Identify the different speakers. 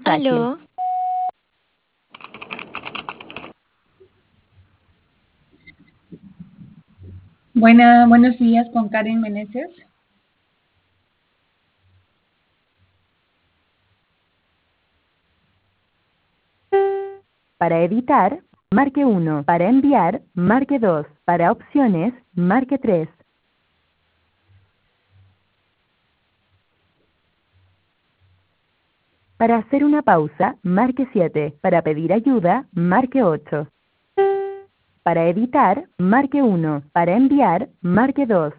Speaker 1: fácil.
Speaker 2: Aló,
Speaker 3: Buenos días con Karen Meneses.
Speaker 1: Para editar, marque 1. Para enviar, marque 2. Para opciones, marque 3. Para hacer una pausa, marque 7. Para pedir ayuda, marque 8. Para editar, marque 1. Para enviar, marque 2.